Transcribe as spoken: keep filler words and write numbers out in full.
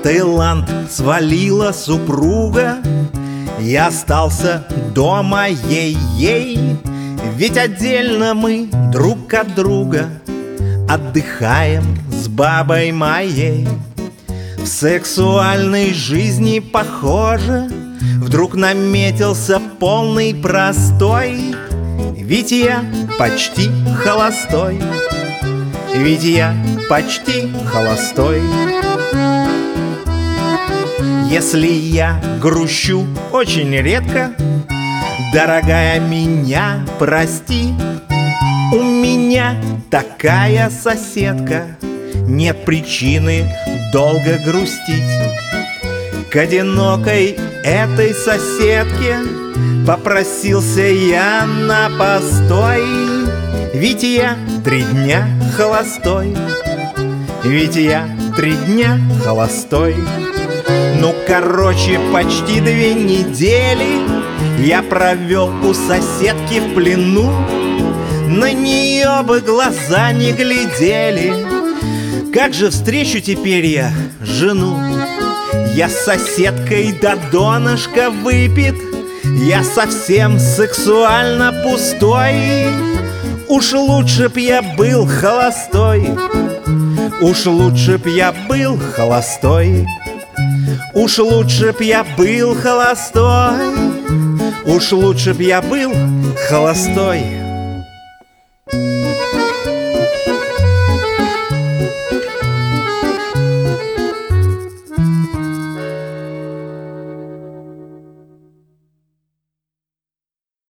Таиланд свалила супруга, я остался дома ей-ей. Ведь отдельно мы друг от друга отдыхаем с бабой моей. В сексуальной жизни, похоже, вдруг наметился полный простой. Ведь я почти холостой, ведь я почти холостой. Если я грущу очень редко, дорогая, меня прости. У меня такая соседка, нет причины долго грустить. К одинокой этой соседке попросился я на постой. Ведь я три дня холостой, ведь я три дня холостой. Ну, короче, почти две недели я провел у соседки в плену. На нее бы глаза не глядели. Как же встречу теперь я жену? Я с соседкой до донышка выпит, я совсем сексуально пустой. Уж лучше б я был холостой, уж лучше б я был холостой. Уж лучше б я был холостой, уж лучше б я был холостой.